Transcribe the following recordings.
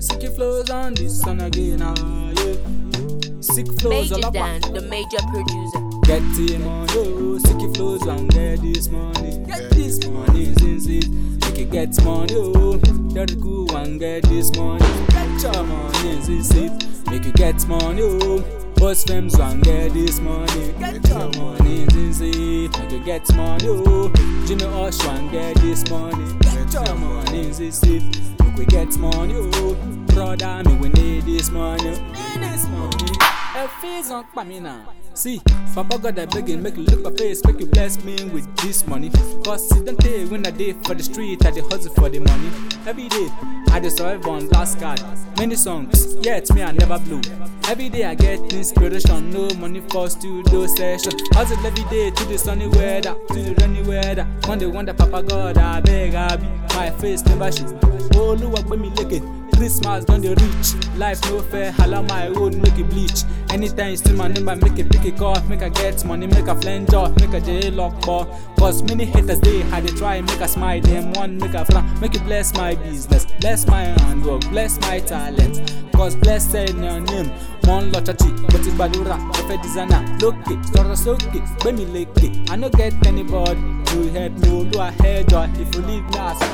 Sicky flows on this song again, yeah. Sick flows Major all Dan, up. the major producer. Get him on, yo. Sicky flows and get this money. Get this money, since it. Make it get money, yo. Dirty cool and get this money. Get your money, since it. Make it get money, yo. Boss femmes and get this money. Get your money, since it. Make it get money, yo. Jimmy Hush and get this money. Get your money, since it. Make we get money, yo. Brother, me we need this money. Need this money. Her face on me now. See, Papa God I begging, make you look my face, make you bless me with this money. Cause it don't take when I day for the street, I dey hustle for the money. Every day, I dey survive on last card. Many songs, yet me I never blew. Every day I get inspiration, no money for studio session. Hustle every day to the sunny weather, to the rainy weather. One day wonder Papa God I beg I be, my face never show. Oh, look what me looking. Christmas done the reach. Life no fair, allow my own make it bleach. Anytime you see my number, make it pick it call. Make a get money, make a flange off, make a jail lock ball. Cause many haters they had to try, make a smile them one, make a frown. Make it bless my business, bless my handwork, bless my talent. Cause blessed your name. Mon lo chachi, but it's badura, perfect designer. Look it, store soak it, when me lick it. I no get anybody to help me, do a head joy. If you leave me as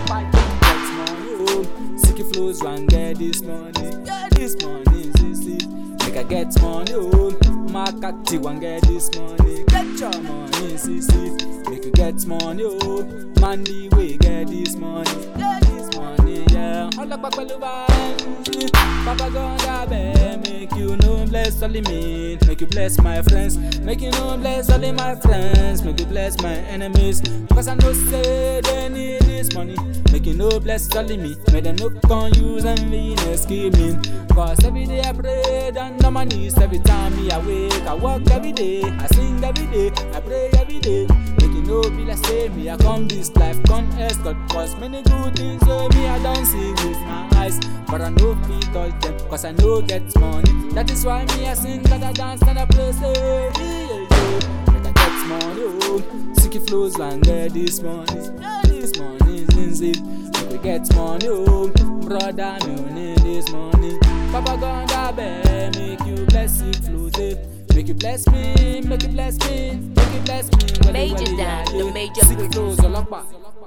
Sicky flows and get this money. Get this money, see. Make I get money, oh. Makati and get this money. Get your money, see. Make you get money, oh. Mandy way get this money. Get this money, yeah. All up Papa God I beg, make you know bless only me. Make you bless my friends. Make you know bless only my friends. Make you bless my enemies. Cause I know say they need this money. Make you know bless only me. Make them no confuse and me scheming. Cause every day I pray down on my knees. Every time me awake, I walk every day. I sing every day, I pray every day. Make you know be like say me I come this life, come ask God. Cause many good things so me I don't see with my eyes. But I know feet touch them, cause I know get money. That is why me I sing, that I dance and I play say make I get money, oh. Sicky flows and get this money. Get this money, since it. Make we get money, oh. Brother, me we need this money. Papa God I beg, make you bless it flows, eh. Make you bless me, make you bless me, make you bless me. Major Dan, the major Sicky flows all up.